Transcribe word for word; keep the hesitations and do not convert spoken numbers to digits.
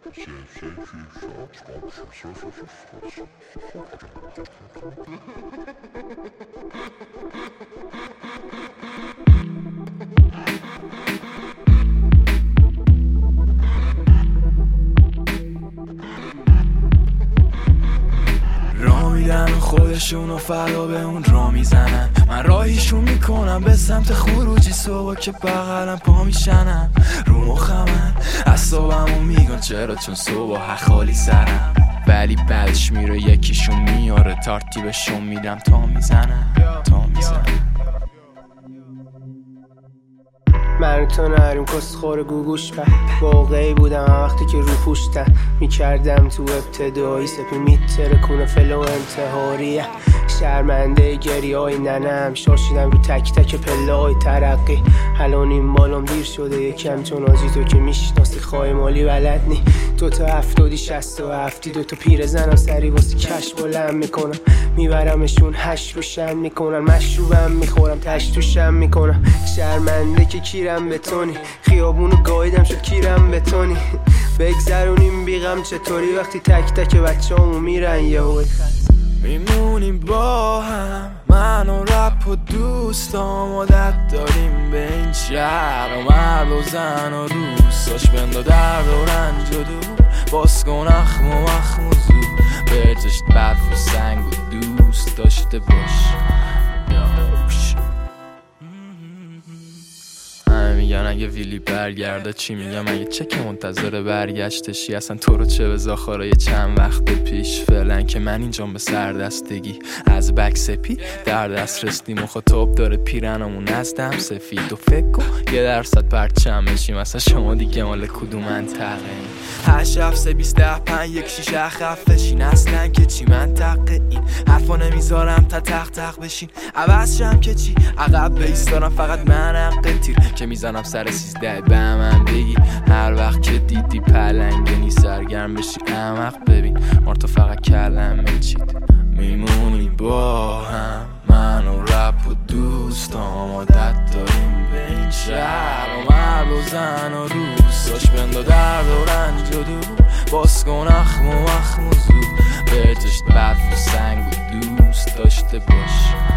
را میدن و خودشونو فدا به اون را میزنن، من راهیشون میکنم به سمت خروجی. صبح که بغلم پا میشنم رو مخمن اصابمو میگن چرا، چون صبح خالی سرم. ولی بعدش میره یکیشون میاره ترتیبشون میدم تا میزنم تا میزنم. من تو نریم کس خور گوگوش به واقعی بودم وقتی که رو پوشتم میکردم تو ابتدایی سپی میتره کونه فلو انتحاریه. شرمنده گریه های ننم شاشیدم رو تک تک پله های ترقی. الان این بالام دیر شده یکم چون آزی تو که میشناسی خواهی مالی بلد نی. دو تا هفتادی شست و هفتی دو تا پیر زنم سری واسه کش بلند میکنم میبرمشون هش روشن میکنن مشروبم میخورم تش توشم میکنم. شرمنده که کیرم بتونی خیابونو گایدم شد کیرم بتونی بگذرونیم بیغم چطوری وقتی تک تک بچه همو میرن یه هوی میمونیم با هم من و رپ و دوستام عادت داریم به این شهر و مرد و زن و دوستاش بندا درد و رنج و دور باز کن اخم و مخم و زور برجشت برف و سنگ و دوست داشته باش. میگن اگه ویلی برگرده چی میگم، اگه چک منتظر برگشتشی اصلا تو رو چه به زاخارای چند وقت پیش. فعلا که من اینجام به سردستگی از بک سپی در دست رستیم و خطاب داره پیرنمون از دم سفید و فکر کن یه درصد پرچم بشیم اصلا شما دیگه مال کدوم منطقه این. هشت هفت سه بیست ده پنج یک شیش اخف بشین اصلا که چی منطقه این حرفا نمیذارم تا تق تق بشین عوض شم که چی عقب بیستارم فقط من حق تیر که میزنم سر سیزده به من بگی هر وقت که دیدی پلنگنی سرگرم بشی احمق ببین مارتو فقط کلمه چید. میمونی با هم من و رپ و دوستام عادت داریم به این شهر و مرد و زن و دوستاش بندا درد و رنج و دور باز کن اخم و مخم و زور برجشت برف و سنگ و دوست داشته باش.